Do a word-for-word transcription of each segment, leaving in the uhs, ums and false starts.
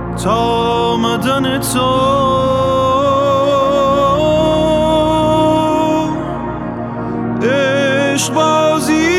تا آمدن تو عشق بازی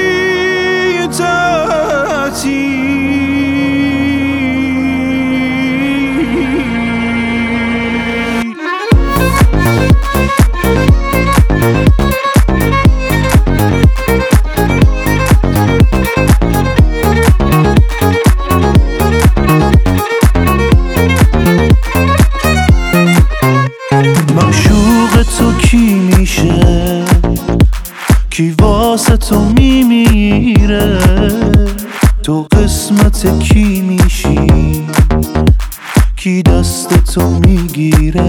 معشوق تو کی میشه، کی واسه تو میمیره، تو قسمت کی میشی، کی دست تو میگیره.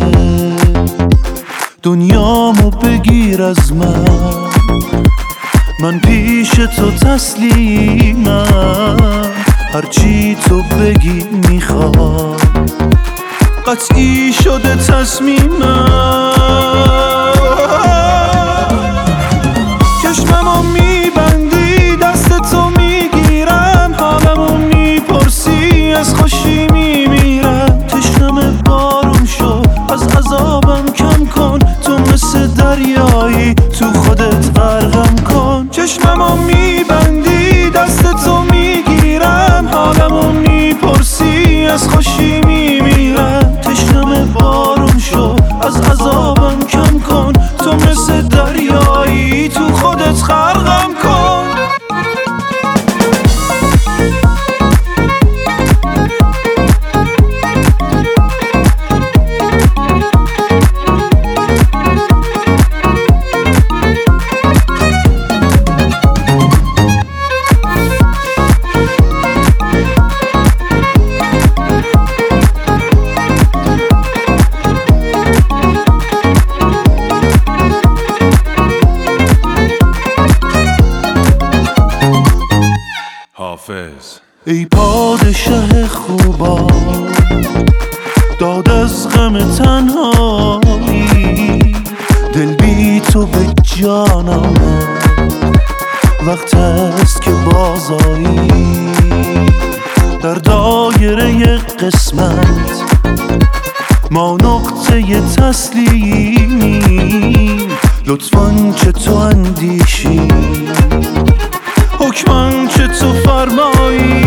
دنیامو بگیر از من، من پیش تو تسلیمم، هرچی تو بگی میخوام، قطعی شده تصمیمم. چشممو میبندی دست تو میگیرم، حالمو میپرسی از خوشی میمیرم. تشنم بارون شو از عذابم کم کن، تو مثل دریایی تو خودت غرقم کن. چشممو میبندی دست تو میگیرم، حالمو میپرسی از خوشی میمیرم. تشنم بارون شو از عذابم کم کن، تو مثل دریایی تو خودت غرقم کن. حافظ. ای پادشه خوبا داد از غم تنهایی، دل بی تو به جانم وقت است که بازایی. در دایره قسمت ما نقطه تسلیمی، لطفاً چه تو اندیشی، حکماً چه تو فرمایی.